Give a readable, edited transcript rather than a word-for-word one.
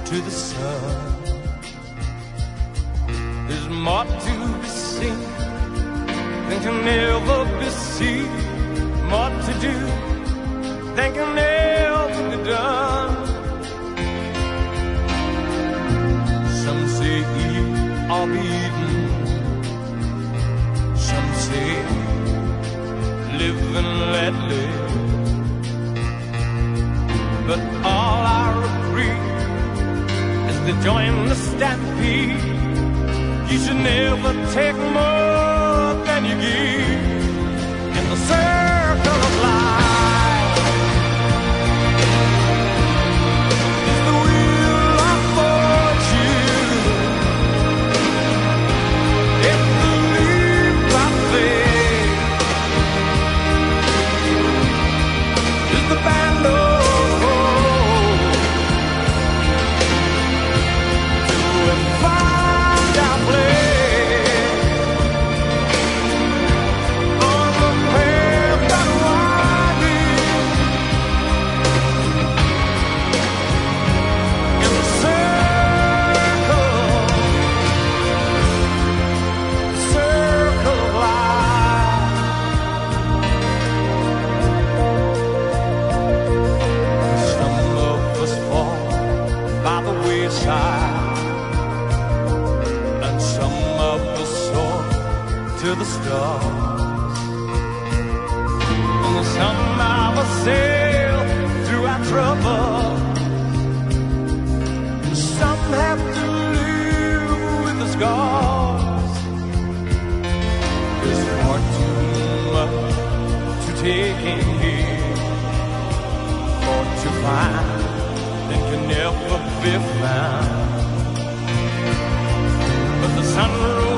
to the sun. There's more to be seen than can ever be seen, more to do than can ever be done. Some say eat or be eaten, some say live and let live, but all I agree is to join the stampede. You should never take more than you give in the circle of life. It's the wheel of fortune, it's the leap of faith, it's the band of hope to find our place. And some of us soar to the stars, and some of us sail through our trouble, and some have to live with the scars. There's far too much to take in here, or to find that can never be found. But the sun rose